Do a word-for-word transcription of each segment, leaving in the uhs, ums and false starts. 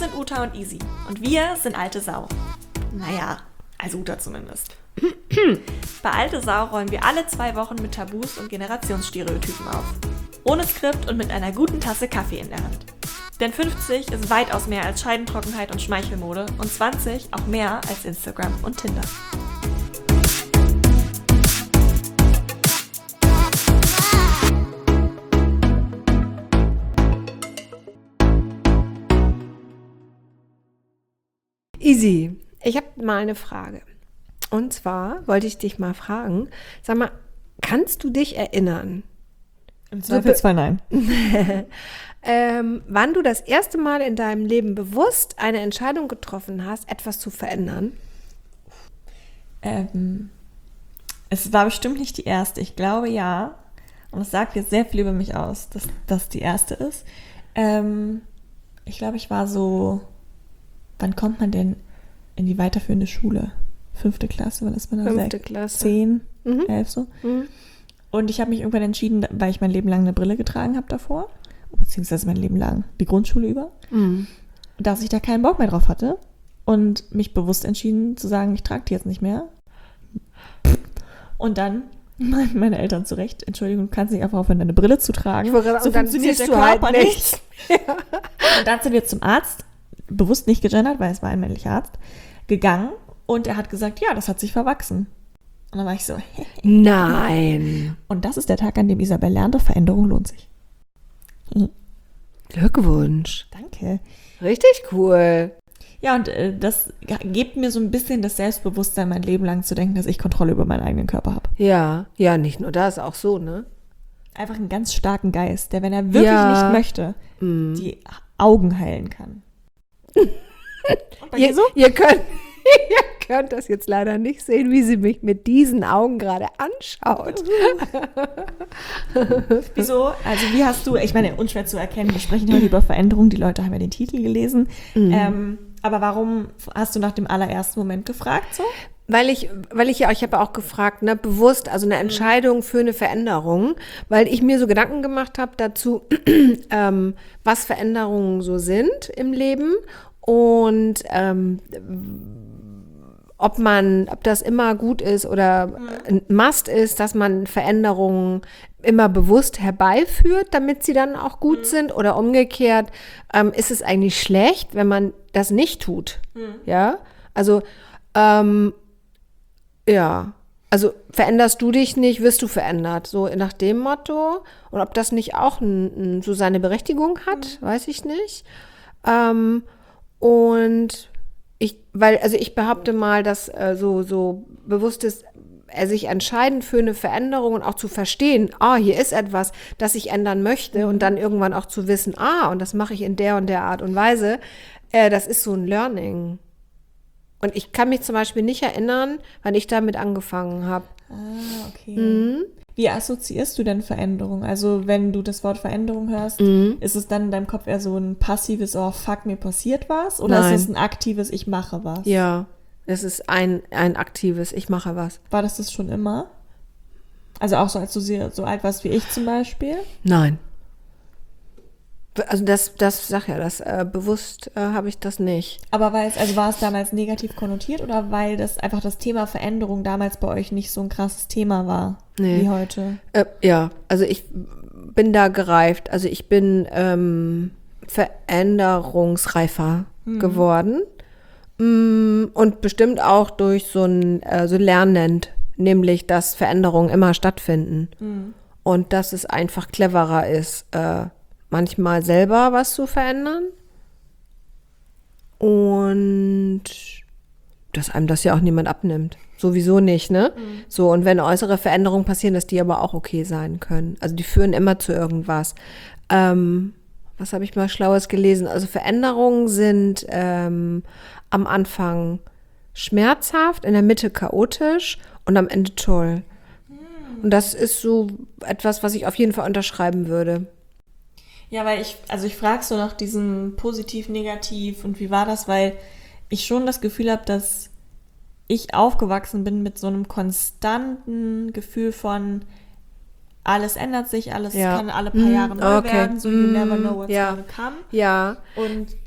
sind Uta und Easy und wir sind alte Sau. Naja, also Uta zumindest. Bei Alte Sau räumen wir alle zwei Wochen mit Tabus und Generationsstereotypen auf. Ohne Skript und mit einer guten Tasse Kaffee in der Hand. Denn fünfzig ist weitaus mehr als Scheidentrockenheit und Schmeichelmode und zwanzig auch mehr als Instagram und Tinder. Easy, ich habe mal eine Frage. Und zwar wollte ich dich mal fragen, sag mal, kannst du dich erinnern? Im Zweifelsfall nein. ähm, wann du das erste Mal in deinem Leben bewusst eine Entscheidung getroffen hast, etwas zu verändern? Ähm, es war bestimmt nicht die erste. Ich glaube ja. Und es sagt jetzt sehr viel über mich aus, dass das die erste ist. Ähm, ich glaube, ich war so... Wann kommt man denn in die weiterführende Schule? Fünfte Klasse, wann ist man da? Fünfte Klasse. Zehn, mhm. elf so. Mhm. Und ich habe mich irgendwann entschieden, weil ich mein Leben lang eine Brille getragen habe davor, beziehungsweise mein Leben lang die Grundschule über, mhm. dass ich da keinen Bock mehr drauf hatte und mich bewusst entschieden zu sagen, ich trage die jetzt nicht mehr. Und dann meinten meine Eltern zurecht, Entschuldigung, du kannst nicht einfach aufhören, deine Brille zu tragen. Wollte, so funktioniert der Körper halt nicht. Ja. Und dann sind wir zum Arzt, bewusst nicht gegendert, weil es war ein männlicher Arzt, gegangen und er hat gesagt, ja, das hat sich verwachsen. Und dann war ich so, nein. Und das ist der Tag, an dem Isabel lernte, Veränderung lohnt sich. Glückwunsch. Danke. Richtig cool. Ja, und äh, das gibt mir so ein bisschen das Selbstbewusstsein, mein Leben lang zu denken, dass ich Kontrolle über meinen eigenen Körper habe. Ja, ja, nicht nur das, auch so, ne? Einfach einen ganz starken Geist, der, wenn er wirklich ja. nicht möchte, mm. die Augen heilen kann. Und bei ihr, dir so? Ihr könnt, ihr könnt das jetzt leider nicht sehen, wie sie mich mit diesen Augen gerade anschaut. Wieso? Also wie hast du, ich meine, unschwer zu erkennen, wir sprechen heute über Veränderung, die Leute haben ja den Titel gelesen. Mhm. Ähm, aber warum hast du nach dem allerersten Moment gefragt so? Weil ich, weil ich ja, ich habe auch gefragt, ne, bewusst, also eine Entscheidung für eine Veränderung, weil ich mir so Gedanken gemacht habe dazu, ähm, was Veränderungen so sind im Leben und ähm, ob man, ob das immer gut ist oder ein Must ist, dass man Veränderungen immer bewusst herbeiführt, damit sie dann auch gut mhm. sind oder umgekehrt, ähm, ist es eigentlich schlecht, wenn man das nicht tut, mhm. ja, also ähm, ja, also veränderst du dich nicht, wirst du verändert, so nach dem Motto. Und ob das nicht auch n, n, so seine Berechtigung hat, mhm. weiß ich nicht. Ähm, und ich, weil, also ich behaupte mal, dass äh, so, so bewusstes, äh, sich entscheiden für eine Veränderung und auch zu verstehen, ah, hier ist etwas, das ich ändern möchte mhm. und dann irgendwann auch zu wissen, ah, und das mache ich in der und der Art und Weise, äh, das ist so ein Learning. Und ich kann mich zum Beispiel nicht erinnern, wann ich damit angefangen habe. Ah, okay. Mhm. Wie assoziierst du denn Veränderung? Also wenn du das Wort Veränderung hörst, mhm. ist es dann in deinem Kopf eher so ein passives, oh fuck, mir passiert was? Oder Nein. ist es ein aktives, ich mache was? Ja, es ist ein, ein aktives, ich mache was. War das das schon immer? Also auch so, als du so alt warst wie ich zum Beispiel? Nein. Also das, das sag ja, das äh, bewusst äh, habe ich das nicht. Aber weil es, also war es damals negativ konnotiert oder weil das einfach das Thema Veränderung damals bei euch nicht so ein krasses Thema war nee. wie heute? Äh, ja, also ich bin da gereift. Also ich bin ähm, veränderungsreifer mhm. geworden mm, und bestimmt auch durch so ein äh, so lernend, nämlich dass Veränderungen immer stattfinden mhm. und dass es einfach cleverer ist, äh, manchmal selber was zu verändern und dass einem das ja auch niemand abnimmt. Sowieso nicht, ne? Mhm. So, und wenn äußere Veränderungen passieren, dass die aber auch okay sein können. Also die führen immer zu irgendwas. Ähm, was habe ich mal Schlaues gelesen? Also Veränderungen sind ähm, am Anfang schmerzhaft, in der Mitte chaotisch und am Ende toll. Mhm. Und das ist so etwas, was ich auf jeden Fall unterschreiben würde. Ja, weil ich, also ich frage so nach diesem positiv, negativ und wie war das, weil ich schon das Gefühl habe, dass ich aufgewachsen bin mit so einem konstanten Gefühl von alles ändert sich, alles ja. kann alle paar Jahre neu okay. werden, so you never know what's ja. gonna come. Ja. Und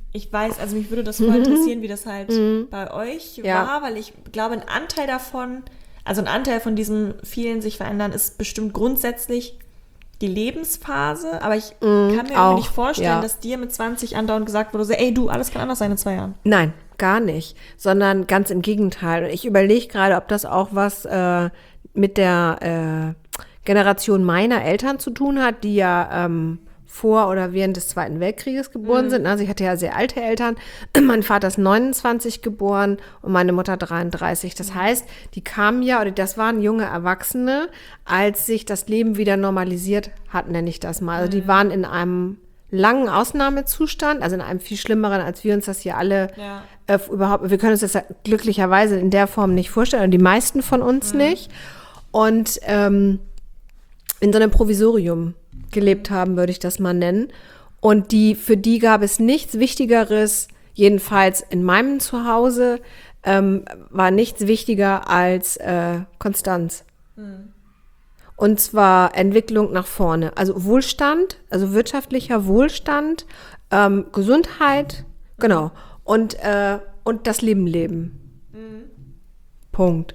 ich weiß, also mich würde das voll interessieren, wie das halt Mhm. bei euch Ja. war, weil ich glaube, ein Anteil davon, also ein Anteil von diesem vielen sich verändern, ist bestimmt grundsätzlich die Lebensphase, aber ich kann mir auch, irgendwie nicht vorstellen, ja. dass dir mit zwanzig andauernd gesagt wurde, so, ey du, alles kann anders sein in zwei Jahren. Nein, gar nicht, sondern ganz im Gegenteil. Und ich überlege gerade, ob das auch was äh, mit der äh, Generation meiner Eltern zu tun hat, die ja ähm, vor oder während des Zweiten Weltkrieges geboren Mhm. sind. Also ich hatte ja sehr alte Eltern. Mein Vater ist neunundzwanzig geboren und meine Mutter dreiunddreißig. Das heißt, die kamen ja, oder das waren junge Erwachsene, als sich das Leben wieder normalisiert hat, nenne ich das mal. Also die waren in einem langen Ausnahmezustand, also in einem viel schlimmeren, als wir uns das hier alle Ja. äh, überhaupt, wir können uns das ja glücklicherweise in der Form nicht vorstellen, und die meisten von uns nicht. Und ähm, in so einem Provisorium gelebt haben, würde ich das mal nennen. Und die, für die gab es nichts Wichtigeres, jedenfalls in meinem Zuhause, ähm, war nichts wichtiger als äh, Konstanz. Und zwar Entwicklung nach vorne. Also Wohlstand, also wirtschaftlicher Wohlstand, ähm, Gesundheit, genau. Und, äh, und das Leben leben. Punkt.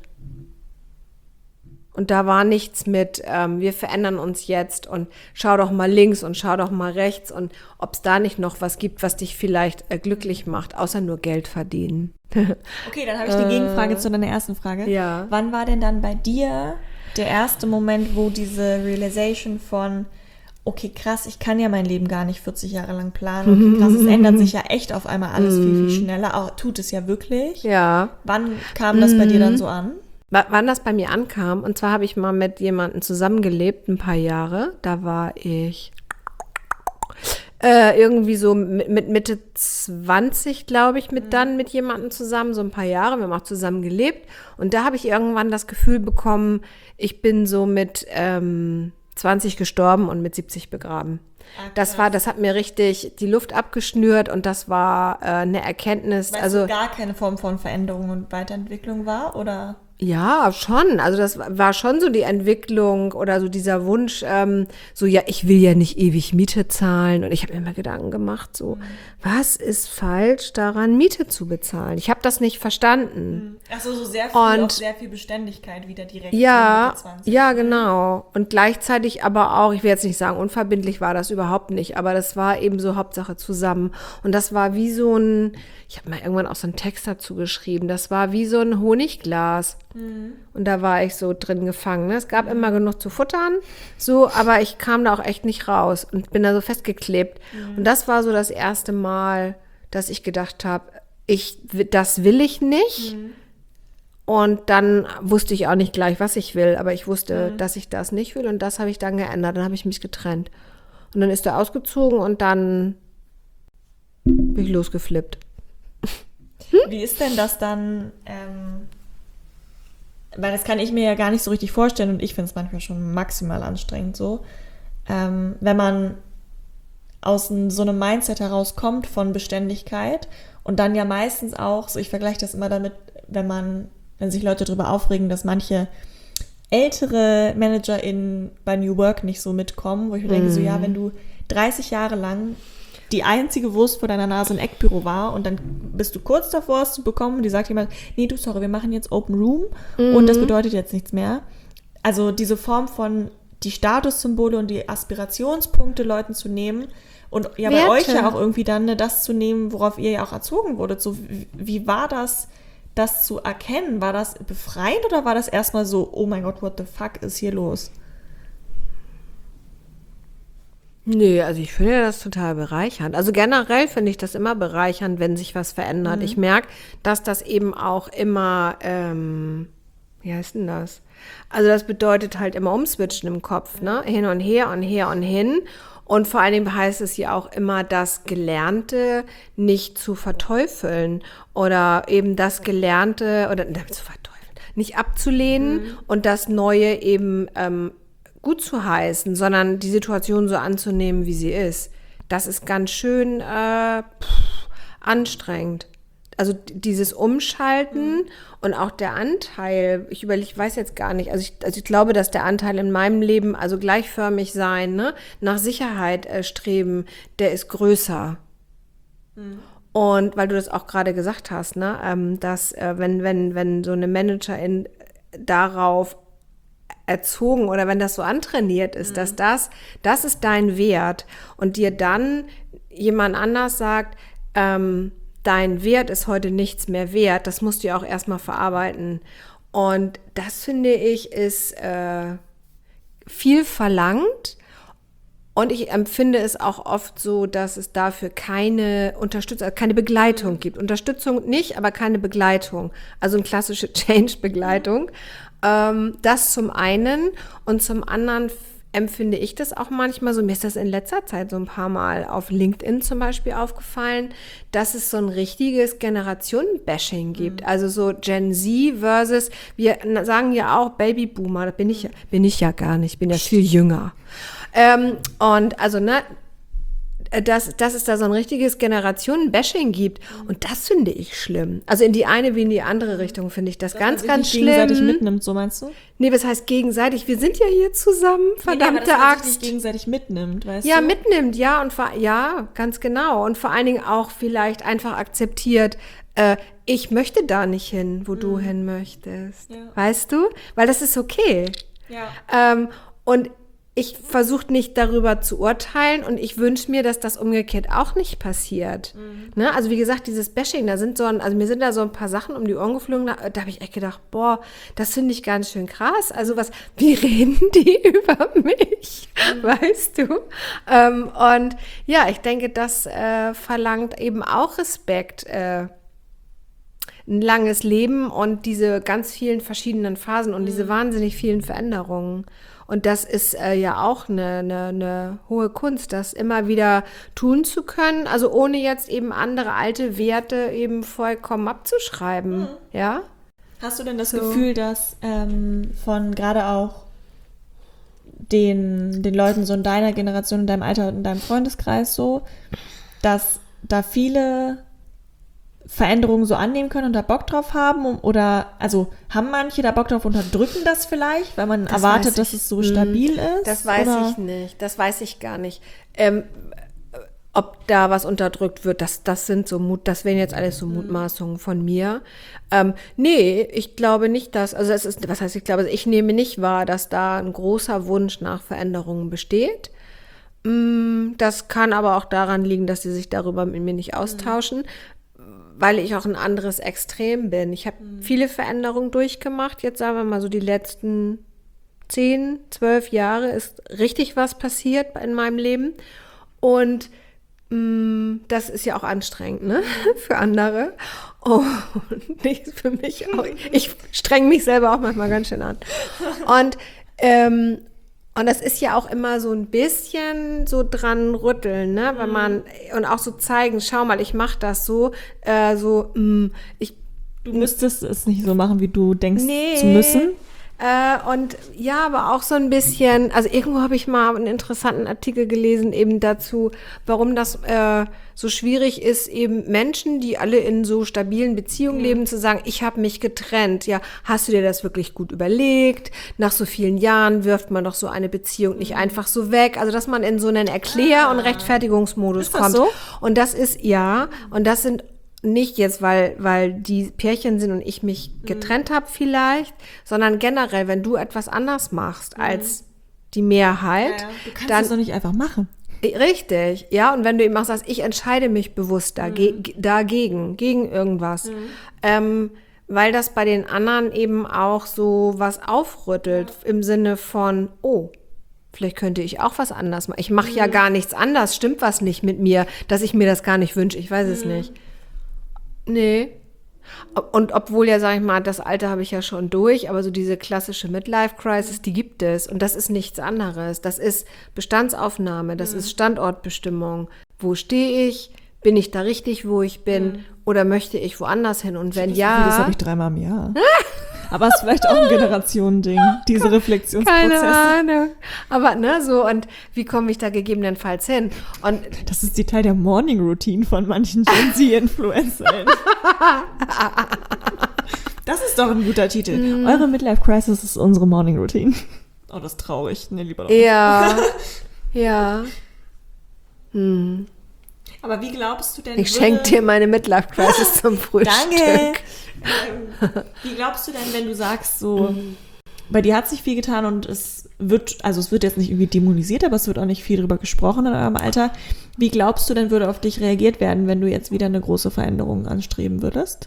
Und da war nichts mit, ähm, wir verändern uns jetzt und schau doch mal links und schau doch mal rechts und ob es da nicht noch was gibt, was dich vielleicht äh, glücklich macht, außer nur Geld verdienen. Okay, dann habe ich die Gegenfrage zu deiner ersten Frage. ja. Wann war denn dann bei dir der erste Moment, wo diese Realization von, okay, krass, ich kann ja mein Leben gar nicht vierzig Jahre lang planen. Okay, krass, es ändert sich ja echt auf einmal alles viel, viel schneller. Auch tut es ja wirklich. Ja. Wann kam das bei dir dann so an? W- Wann das bei mir ankam, und zwar habe ich mal mit jemandem zusammengelebt, ein paar Jahre. Da war ich äh, irgendwie so mit, mit Mitte zwanzig, glaube ich, mit dann mit jemandem zusammen, so ein paar Jahre. Wir haben auch zusammen gelebt. Und da habe ich irgendwann das Gefühl bekommen, ich bin so mit ähm, zwanzig gestorben und mit siebzig begraben. Ah, Das krass. war, das hat mir richtig die Luft abgeschnürt, und das war äh, eine Erkenntnis. Weil also es gar keine Form von Veränderung und Weiterentwicklung war, oder? ja, schon. Also das war schon so die Entwicklung oder so dieser Wunsch, ähm, so ja, ich will ja nicht ewig Miete zahlen. Und ich habe mir immer Gedanken gemacht, so, was ist falsch daran, Miete zu bezahlen? Ich habe das nicht verstanden. Achso, so sehr viel, Und- auch sehr viel Beständigkeit wieder direkt. Ja, Mitte zwanzig. ja, genau. Und gleichzeitig aber auch, ich will jetzt nicht sagen, unverbindlich war das überhaupt nicht, aber das war eben so Hauptsache zusammen. Und das war wie so ein, ich habe mal irgendwann auch so einen Text dazu geschrieben, das war wie so ein Honigglas. Und da war ich so drin gefangen. Ne? Es gab immer genug zu futtern, so, aber ich kam da auch echt nicht raus und bin da so festgeklebt. Und das war so das erste Mal, dass ich gedacht habe, ich, das will ich nicht. Und dann wusste ich auch nicht gleich, was ich will, aber ich wusste, dass ich das nicht will, und das habe ich dann geändert. Dann habe ich mich getrennt. Und dann ist er ausgezogen und dann bin ich losgeflippt. Wie ist denn das dann, ähm, weil das kann ich mir ja gar nicht so richtig vorstellen, und ich finde es manchmal schon maximal anstrengend so, ähm, wenn man aus n- so einem Mindset herauskommt von Beständigkeit und dann ja meistens auch, so ich vergleiche das immer damit, wenn man, wenn sich Leute darüber aufregen, dass manche ältere ManagerInnen bei New Work nicht so mitkommen, wo ich mir denke, so ja, wenn du dreißig Jahre lang die einzige Wurst vor deiner Nase ein Eckbüro war und dann bist du kurz davor, es zu bekommen, und die sagt jemand, nee, du, sorry, wir machen jetzt Open Room und das bedeutet jetzt nichts mehr. Also diese Form von die Statussymbole und die Aspirationspunkte Leuten zu nehmen und ja bei Werte. euch ja auch irgendwie dann ne, das zu nehmen, worauf ihr ja auch erzogen wurdet. So, wie, wie war das, das zu erkennen? War das befreiend oder war das erstmal so, oh mein Gott, what the fuck ist hier los? Nee, also ich finde das total bereichernd. Also generell finde ich das immer bereichernd, wenn sich was verändert. Ich merke, dass das eben auch immer, ähm, wie heißt denn das? Also das bedeutet halt immer umswitchen im Kopf, ne? Hin und her und her und hin. Und vor allen Dingen heißt es ja auch immer, das Gelernte nicht zu verteufeln oder eben das Gelernte oder ne, zu verteufeln, nicht abzulehnen und das Neue eben ähm, gut zu heißen, sondern die Situation so anzunehmen, wie sie ist. Das ist ganz schön äh, pff, anstrengend. Also d- dieses Umschalten Mhm. und auch der Anteil, ich überlege, ich weiß jetzt gar nicht, also ich, also ich glaube, dass der Anteil in meinem Leben, also gleichförmig sein, ne, nach Sicherheit äh, streben, der ist größer. Und weil du das auch gerade gesagt hast, ne, ähm, dass äh, wenn, wenn, wenn so eine Managerin darauf erzogen oder wenn das so antrainiert ist, mhm. dass das, das ist dein Wert und dir dann jemand anders sagt, ähm, dein Wert ist heute nichts mehr wert, das musst du ja auch erstmal verarbeiten. Und das, finde ich, ist äh, viel verlangt. Und ich empfinde es auch oft so, dass es dafür keine Unterstützung, also keine Begleitung gibt. Unterstützung nicht, aber keine Begleitung. Also eine klassische Change-Begleitung. Ähm, das zum einen. Und zum anderen empfinde ich das auch manchmal so, mir ist das in letzter Zeit so ein paar Mal auf LinkedIn zum Beispiel aufgefallen, dass es so ein richtiges Generationen-Bashing gibt. Mhm. Also so Gen Z versus, wir sagen ja auch Babyboomer, da bin ich, bin ich ja gar nicht, ich bin ja viel jünger. Ähm, und also, ne, dass, dass es da so ein richtiges Generationen-Bashing gibt. Und das finde ich schlimm. Also in die eine wie in die andere Richtung finde ich das, das ganz, ganz schlimm. Gegenseitig mitnimmt, so meinst du? Nee, was heißt gegenseitig? Wir sind ja hier zusammen, verdammte nee, aber Axt. Dass man sich gegenseitig mitnimmt, weißt ja, du? Ja, mitnimmt, ja. Und vor, ja, ganz genau. Und vor allen Dingen auch vielleicht einfach akzeptiert, äh, ich möchte da nicht hin, wo mhm. du hin möchtest. Ja. Weißt du? Weil das ist okay. Ja. Ähm, und ich versuche nicht darüber zu urteilen und ich wünsche mir, dass das umgekehrt auch nicht passiert. Mhm. Ne? Also wie gesagt, dieses Bashing, da sind so ein, also mir sind da so ein paar Sachen um die Ohren geflogen, da, da habe ich echt gedacht, boah, das finde ich ganz schön krass. Also was, wie reden die über mich? Mhm. Weißt du? Ähm, und ja, ich denke, das äh, verlangt eben auch Respekt, äh, ein langes Leben und diese ganz vielen verschiedenen Phasen und mhm. diese wahnsinnig vielen Veränderungen. Und das ist äh, ja auch eine, eine, eine hohe Kunst, das immer wieder tun zu können, also ohne jetzt eben andere alte Werte eben vollkommen abzuschreiben, mhm. ja? Hast du denn das so. Gefühl, dass ähm, von gerade auch den, den Leuten so in deiner Generation, in deinem Alter, in deinem Freundeskreis so, dass da viele Veränderungen so annehmen können und da Bock drauf haben? Oder, also, haben manche da Bock drauf, unterdrücken das vielleicht, weil man das erwartet, dass es so stabil ist? Das weiß oder? ich nicht. Das weiß ich gar nicht. Ähm, ob da was unterdrückt wird, das, das sind so Mut, das wären jetzt alles so Mutmaßungen von mir. Ähm, nee, ich glaube nicht, dass, also es ist, was heißt, ich glaube, ich nehme nicht wahr, dass da ein großer Wunsch nach Veränderungen besteht. Das kann aber auch daran liegen, dass sie sich darüber mit mir nicht austauschen. Mhm. Weil ich auch ein anderes Extrem bin. Ich habe mhm. viele Veränderungen durchgemacht. Jetzt sagen wir mal so die letzten zehn, zwölf Jahre ist richtig was passiert in meinem Leben. Und mh, das ist ja auch anstrengend, ne? Für andere. Und nicht für mich auch. Ich streng mich selber auch manchmal ganz schön an. Und ähm, Und das ist ja auch immer so ein bisschen so dran rütteln, ne? Wenn man, und auch so zeigen, schau mal, ich mache das so, äh, so, mh, ich. Du müsstest es nicht so machen, wie du denkst nee. zu müssen. Äh, und ja, aber auch so ein bisschen, also irgendwo habe ich mal einen interessanten Artikel gelesen eben dazu, warum das äh, so schwierig ist, eben Menschen, die alle in so stabilen Beziehungen mhm. leben, zu sagen, ich habe mich getrennt. Ja, hast du dir das wirklich gut überlegt? Nach so vielen Jahren wirft man doch so eine Beziehung nicht einfach so weg. Also, dass man in so einen Erklär- und Rechtfertigungsmodus ist das kommt. So? Und das ist, ja, und das sind nicht jetzt, weil, weil die Pärchen sind und ich mich getrennt mhm. habe vielleicht, sondern generell, wenn du etwas anders machst mhm. als die Mehrheit. Ja, ja. Du kannst dann, das doch nicht einfach machen. Richtig, ja. Und wenn du eben machst, sagst, ich entscheide mich bewusst dage- mhm. dagegen, gegen irgendwas. Mhm. Ähm, weil das bei den anderen eben auch so was aufrüttelt ja. im Sinne von, oh, vielleicht könnte ich auch was anders machen. Ich mache mhm. ja gar nichts anders, stimmt was nicht mit mir, dass ich mir das gar nicht wünsche, ich weiß mhm. es nicht. Nee. Und obwohl ja, sag ich mal, das Alter habe ich ja schon durch, aber so diese klassische Midlife-Crisis, die gibt es. Und das ist nichts anderes. Das ist Bestandsaufnahme, das mhm. ist Standortbestimmung. Wo stehe ich? Bin ich da richtig, wo ich bin? Mhm. Oder möchte ich woanders hin? Und wenn das ja... Das habe ich dreimal im Jahr. Aber es ist vielleicht auch ein Generationending, diese Reflexionsprozesse. Keine Ahnung. Aber ne, so, und wie komme ich da gegebenenfalls hin? Und das ist die Teil der Morning Routine von manchen Gen Z-Influencern. Das ist doch ein guter Titel. Mm. Eure Midlife Crisis ist unsere Morning Routine. Oh, das ist traurig. Nee, lieber doch nicht. Ja. Ja. Hm. Aber wie glaubst du denn... Ich schenke dir meine Midlife-Crisis zum Frühstück. Danke! Ähm, wie glaubst du denn, wenn du sagst, so, bei dir hat sich viel getan und es wird, also es wird jetzt nicht irgendwie dämonisiert, aber es wird auch nicht viel drüber gesprochen in eurem Alter. Wie glaubst du denn, würde auf dich reagiert werden, wenn du jetzt wieder eine große Veränderung anstreben würdest?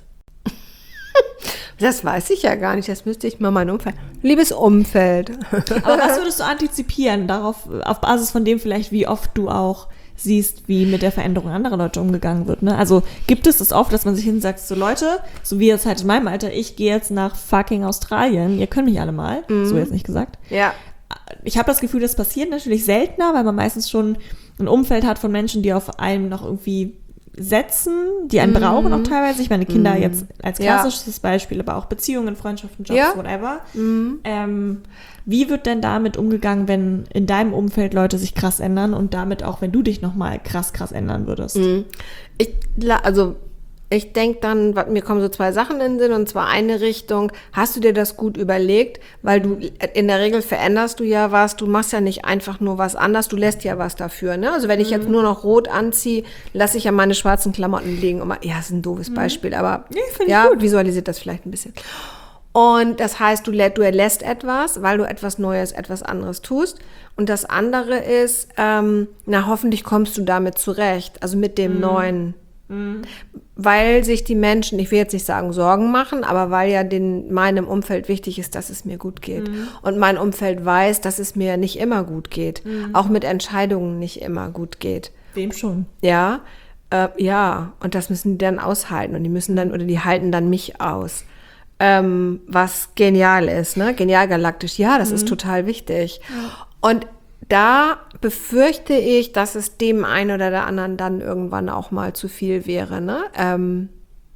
Das weiß ich ja gar nicht, das müsste ich mal mein Umfeld. Liebes Umfeld. Aber was würdest du antizipieren, darauf, auf Basis von dem vielleicht, wie oft du auch siehst, wie mit der Veränderung anderer Leute umgegangen wird, ne? Also gibt es das oft, dass man sich hinsagt, so Leute, so wie jetzt halt in meinem Alter, ich gehe jetzt nach fucking Australien, ihr könnt mich alle mal, mhm. so jetzt nicht gesagt. Ja. Ich habe das Gefühl, das passiert natürlich seltener, weil man meistens schon ein Umfeld hat von Menschen, die auf einem noch irgendwie setzen, die einen mm. brauchen auch teilweise. Ich meine, Kinder mm. jetzt als klassisches ja. Beispiel, aber auch Beziehungen, Freundschaften, Jobs, ja. whatever. Mm. Ähm, wie wird denn damit umgegangen, wenn in deinem Umfeld Leute sich krass ändern und damit auch, wenn du dich nochmal krass, krass ändern würdest? Mm. Ich, also ich denke dann, mir kommen so zwei Sachen in den Sinn, und zwar eine Richtung, hast du dir das gut überlegt, weil du in der Regel veränderst du ja was, du machst ja nicht einfach nur was anders, du lässt ja was dafür, ne? Also wenn ich jetzt nur noch rot anziehe, lasse ich ja meine schwarzen Klamotten liegen. Und mal, ja, das ist ein doofes Beispiel, aber ja, ja visualisiert das vielleicht ein bisschen. Und das heißt, du, du erlässt etwas, weil du etwas Neues, etwas anderes tust. Und das andere ist, ähm, na hoffentlich kommst du damit zurecht, also mit dem mhm. Neuen. Mhm. Weil sich die Menschen, ich will jetzt nicht sagen Sorgen machen, aber weil ja den, meinem Umfeld wichtig ist, dass es mir gut geht. Mhm. Und mein Umfeld weiß, dass es mir nicht immer gut geht. Mhm. Auch mit Entscheidungen nicht immer gut geht. Wem schon? Ja, äh, ja. Und das müssen die dann aushalten. Und die müssen dann, oder die halten dann mich aus. Ähm, was genial ist, ne? Genial galaktisch. Ja, das mhm. ist total wichtig. Ja. Und da befürchte ich, dass es dem einen oder der anderen dann irgendwann auch mal zu viel wäre, ne? Ähm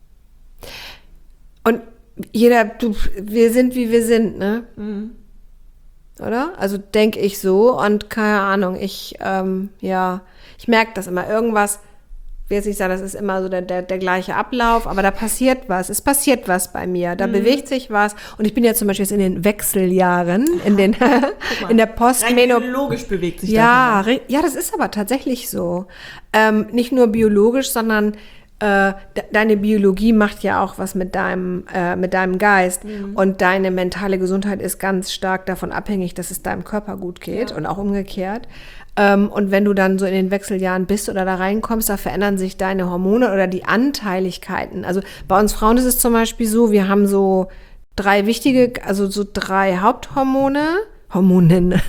und jeder, du, wir sind, wie wir sind, ne? Mhm. Oder? Also denke ich so, und keine Ahnung, ich, ähm, ja, ich merke das immer, irgendwas, ich will jetzt nicht sagen, das ist immer so der, der, der gleiche Ablauf, aber da passiert was, es passiert was bei mir, da mhm. bewegt sich was, und ich bin ja zum Beispiel jetzt in den Wechseljahren, in den in der Postmenopause. Biologisch bewegt sich ja, das. Ja, das ist aber tatsächlich so. Ähm, nicht nur biologisch, sondern äh, de- deine Biologie macht ja auch was mit deinem, äh, mit deinem Geist, mhm. und deine mentale Gesundheit ist ganz stark davon abhängig, dass es deinem Körper gut geht, ja. und auch umgekehrt. Und wenn du dann so in den Wechseljahren bist oder da reinkommst, da verändern sich deine Hormone oder die Anteiligkeiten. Also bei uns Frauen ist es zum Beispiel so, wir haben so drei wichtige, also so drei Haupthormone, Hormoninnen.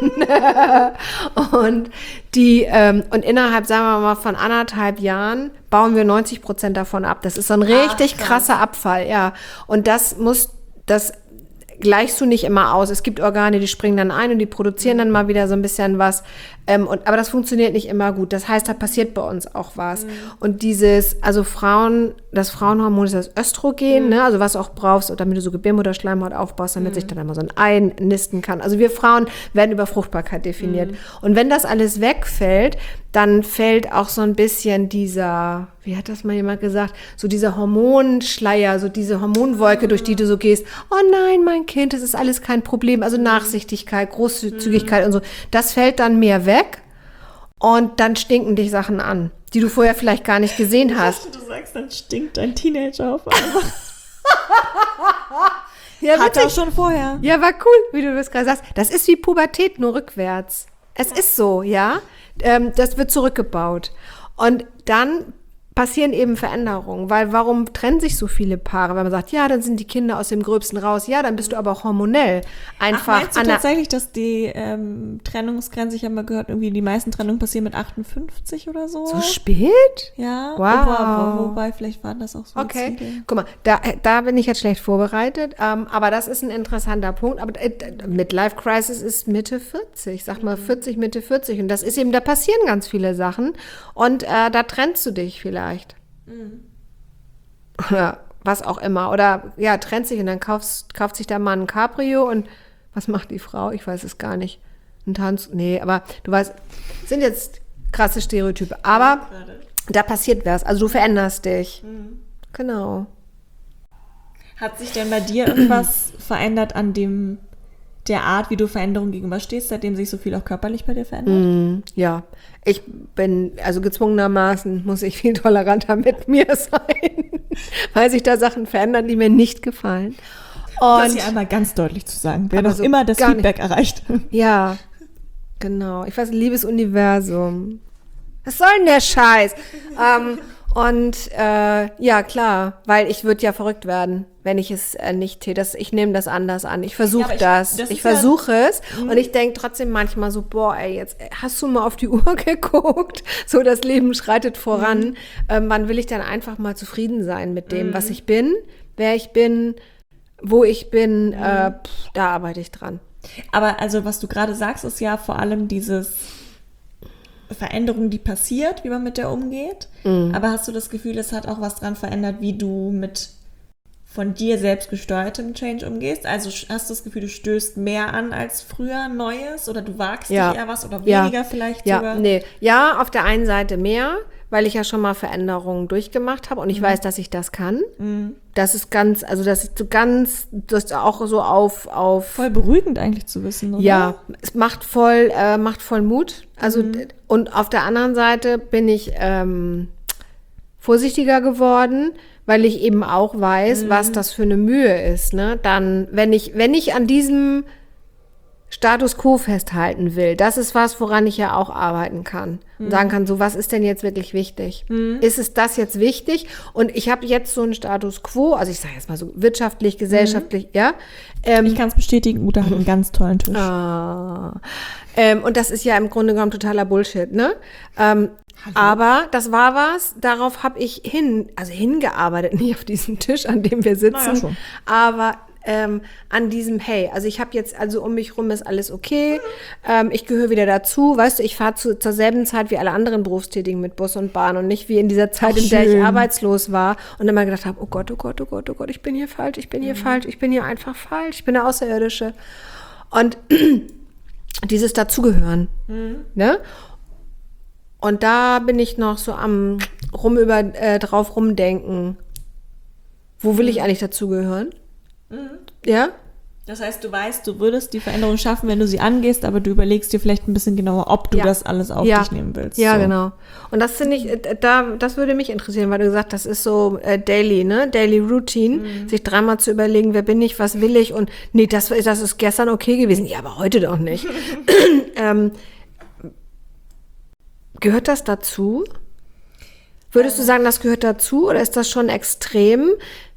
und die, ähm, und innerhalb, sagen wir mal, von anderthalb Jahren bauen wir neunzig Prozent davon ab. Das ist so ein richtig Ach, krasser Abfall, ja. Und das muss, das gleichst du nicht immer aus. Es gibt Organe, die springen dann ein und die produzieren dann mal wieder so ein bisschen was. Ähm, und, aber das funktioniert nicht immer gut. Das heißt, da passiert bei uns auch was. Mhm. Und dieses, also Frauen, das Frauenhormon ist das Östrogen, mhm. ne? Also was du auch brauchst, damit du so Gebärmutterschleimhaut aufbaust, damit mhm. sich dann immer so ein Ei nisten kann. Also wir Frauen werden über Fruchtbarkeit definiert. Mhm. Und wenn das alles wegfällt, dann fällt auch so ein bisschen dieser, wie hat das mal jemand gesagt, so dieser Hormonschleier, so diese Hormonwolke, durch die du so gehst. Oh nein, mein Kind, das ist alles kein Problem. Also Nachsichtigkeit, Großzügigkeit mhm. und so. Das fällt dann mehr weg. Und dann stinken dich Sachen an, die du vorher vielleicht gar nicht gesehen hast. Ich dachte, du sagst, dann stinkt dein Teenager auf einmal. Ja, hat er schon vorher. Ja, war cool, wie du das gerade sagst. Das ist wie Pubertät, nur rückwärts. Es ja. ist so, ja. Ähm, das wird zurückgebaut. Und dann passieren eben Veränderungen, weil warum trennen sich so viele Paare? Wenn man sagt, ja, dann sind die Kinder aus dem Gröbsten raus, ja, dann bist du aber auch hormonell einfach. Ach, meinst du tatsächlich, dass die ähm, Trennungsgrenze, ich habe mal gehört, irgendwie die meisten Trennungen passieren mit achtundfünfzig oder so? So spät? Ja, wow. Wobei, wobei vielleicht waren das auch so okay. Ziele. Guck mal, da, da bin ich jetzt schlecht vorbereitet, ähm, aber das ist ein interessanter Punkt. Aber äh, Midlife Crisis ist Mitte vierzig, sag mal vierzig, Mitte vierzig, und das ist eben, da passieren ganz viele Sachen, und äh, da trennst du dich vielleicht. Mhm. Oder was auch immer. Oder ja, trennt sich und dann kaufst, kauft sich der Mann ein Cabrio, und was macht die Frau? Ich weiß es gar nicht. Ein Tanz? Nee, aber du weißt, sind jetzt krasse Stereotype. Aber ja, da passiert was. Also du veränderst dich. Mhm. Genau. Hat sich denn bei dir irgendwas verändert an dem der Art, wie du Veränderungen gegenüberstehst, seitdem sich so viel auch körperlich bei dir verändert? Mm, ja, ich bin, also gezwungenermaßen muss ich viel toleranter mit mir sein, weil sich da Sachen verändern, die mir nicht gefallen. Und das hier einmal ganz deutlich zu sagen, wer noch so immer das Feedback nicht erreicht. Ja, genau. Ich weiß, liebes Universum. Was soll denn der Scheiß? ähm, und äh, ja, klar, weil ich würde ja verrückt werden, wenn ich es äh, nicht täte. Das, ich nehme das anders an. Ich versuche ja, das. das. Ich versuche ja, es. Mh. Und ich denke trotzdem manchmal so, boah, ey, jetzt hast du mal auf die Uhr geguckt. So, das Leben schreitet voran. Mhm. Ähm, wann will ich dann einfach mal zufrieden sein mit dem, mhm. was ich bin, wer ich bin, wo ich bin? Mhm. Äh, pff, da arbeite ich dran. Aber also, was du gerade sagst, ist ja vor allem dieses Veränderung, die passiert, wie man mit der umgeht. Mhm. Aber hast du das Gefühl, es hat auch was dran verändert, wie du mit von dir selbst gesteuertem Change umgehst? Also hast du das Gefühl, du stößt mehr an als früher Neues oder du wagst ja. dich eher was oder weniger ja. vielleicht ja. sogar? Nee. Ja, auf der einen Seite mehr, weil ich ja schon mal Veränderungen durchgemacht habe und ich mhm. weiß, dass ich das kann. Mhm. Das ist ganz, also das ist so ganz, das ist auch so auf, auf. Voll beruhigend eigentlich zu wissen, oder? Ja, es macht voll, äh, macht voll Mut. Also, mhm. und auf der anderen Seite bin ich ähm, vorsichtiger geworden, weil ich eben auch weiß, mhm. was das für eine Mühe ist, ne? Dann, wenn ich, wenn ich an diesem Status quo festhalten will, das ist was, woran ich ja auch arbeiten kann und mhm. sagen kann, so, was ist denn jetzt wirklich wichtig? Mhm. Ist es das jetzt wichtig? Und ich habe jetzt so einen Status quo, also ich sage jetzt mal so wirtschaftlich, gesellschaftlich, mhm. ja. Ähm, ich kann es bestätigen, Uta hat einen ganz tollen Tisch. Ah, ähm, und das ist ja im Grunde genommen totaler Bullshit, ne? Ähm, aber das war was, darauf habe ich hin, also hingearbeitet, nicht auf diesem Tisch, an dem wir sitzen, naja, schon. aber ähm, an diesem, hey, also ich habe jetzt, also um mich rum ist alles okay, ähm, ich gehöre wieder dazu, weißt du, ich fahre zu, zur selben Zeit wie alle anderen Berufstätigen mit Bus und Bahn und nicht wie in dieser Zeit, Ach, in der schön. ich arbeitslos war und immer gedacht habe, oh Gott, oh Gott, oh Gott, oh Gott, ich bin hier falsch, ich bin hier mhm. falsch, ich bin hier einfach falsch, ich bin eine Außerirdische. Und dieses Dazugehören, mhm. ne? Und da bin ich noch so am rum über äh, drauf rumdenken. Wo will ich eigentlich dazugehören? Mhm. Ja? Das heißt, du weißt, du würdest die Veränderung schaffen, wenn du sie angehst, aber du überlegst dir vielleicht ein bisschen genauer, ob du ja. das alles auf ja. dich nehmen willst. Ja, so. genau. Und das finde ich, da, das würde mich interessieren, weil du gesagt hast, das ist so äh, Daily, ne? Daily Routine, mhm. sich dreimal zu überlegen, wer bin ich, was will ich und nee, das, das ist gestern okay gewesen. Ja, aber heute doch nicht. ähm, Gehört das dazu? Würdest du sagen, das gehört dazu oder ist das schon extrem?